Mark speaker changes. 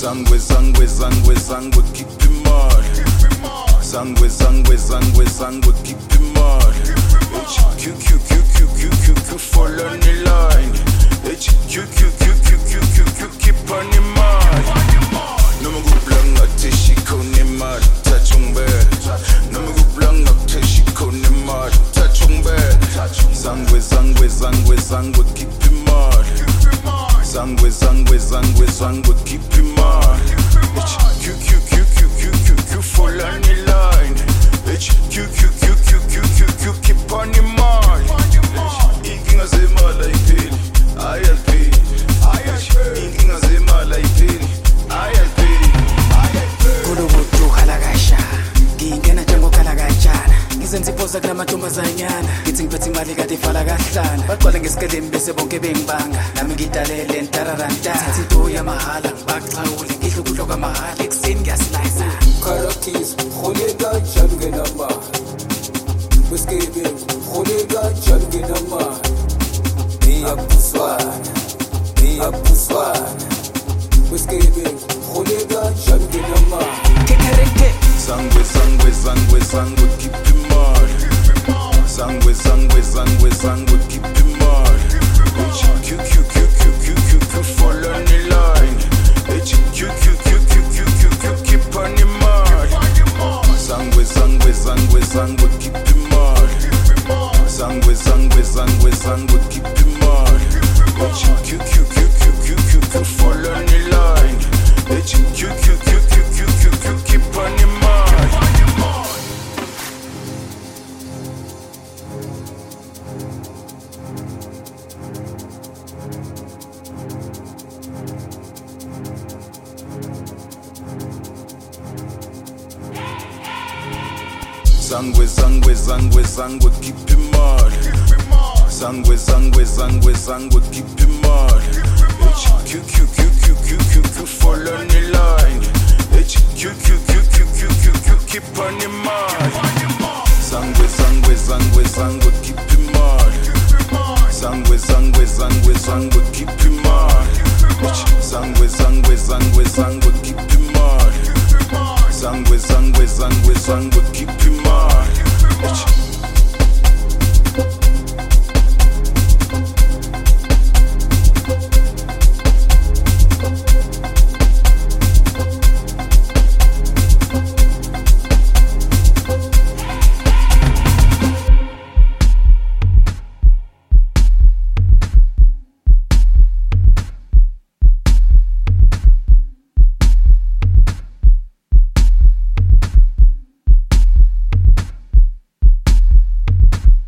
Speaker 1: Zangwe keep him mad. Zangwe keep him mad. HQQQQQQ fall on the line. HQQQQQQ keep on the mad. No me go blang at she con the mad. Touchung bed. No me go blang at she con the mad. Touchung bed. Zangwe keep him mad. Zangwe keep him mad. HQQQQQQ fall on the line. HQQQQQQ keep on the mad. Inkinga zemala ipheli, ayapheli. Inkinga zemala ipheli, ayapheli.
Speaker 2: Kulubutu halakasha, ngingena njengo kalakatshana. Ngizenza iphosa kunamantombazanyana, ngithi ngiphethe imali kade ifala kahlana. Baqala ngesikelendi bese bonke bengibanga, nami ngidalele ntararantara. Thatha into yamahala ngibaxhawule, ngidla ukudla kwamahala ekuseni ngiyaslicer.
Speaker 3: Karakis, kholeka njalo ngenama. Weskebe, kholeka njalo ngenama. Iyabuswana. Weskebe, kholeka njalo ngenama.
Speaker 2: Kekereke.
Speaker 1: Zangwe keep him mad. Zangwe keep him mad. HQQQQQQ fall on the line. HQQQQQQ keep on the mad. Zangwe keep him mad. Zangwe keep him mad. HQQQQQQ fall on the line. HQQQQQQ keep on the mad. Zangwe keep him mad. Zangwe keep him mad. HQQQQQQ fall on the line. HQQQQQQ keep on the mad. Zangwe keep him mad. Zangwe keep him mad. Zangwe